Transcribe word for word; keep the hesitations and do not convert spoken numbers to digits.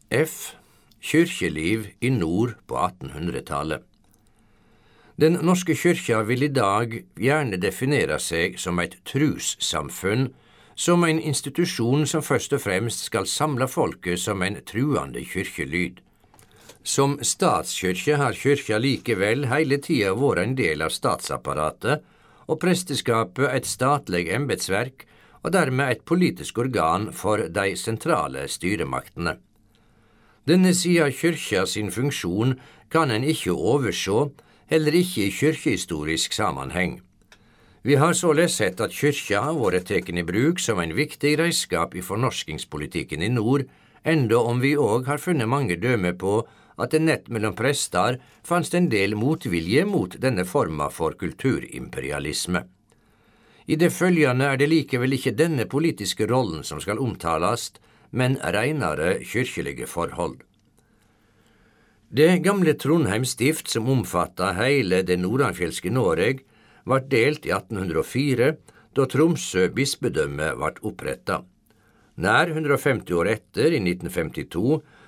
F. Kyrkjeliv i nord på attenhundretallet. Den norske kyrkja vil i dag gjerne definere seg som et trussamfunn, som en institusjon som først og fremst skal samle folket som en truende kyrkjelyd. Som statskyrkje har kyrkja likevel hele tida vært en del av statsapparatet, og presteskapet et statlig embetsverk, og dermed et politisk organ for de sentrale styremaktene. Denne sida av kyrkja sin funksjon kan en ikke overså, heller ikke i kyrkjehistorisk sammenheng. Vi har således sett at kyrkja har vært teken i bruk som en viktig redskap i fornorskingspolitikken i nord, enda om vi òg har funnet mange dømme på at det nett mellom prestar fanns en del motvilje mot denne forma for kulturimperialisme. I det følgende er det likevel ikke denne politiske rollen som skal omtales, men reinere kyrkjelige forhold. Det gamle Trondheim stift, som omfattet hele det nordanfjelske Noreg, var delt i atten hundre og fire, da Tromsø bispedømme ble opprettet. Nær hundre og femti år etter, i nitten femtito,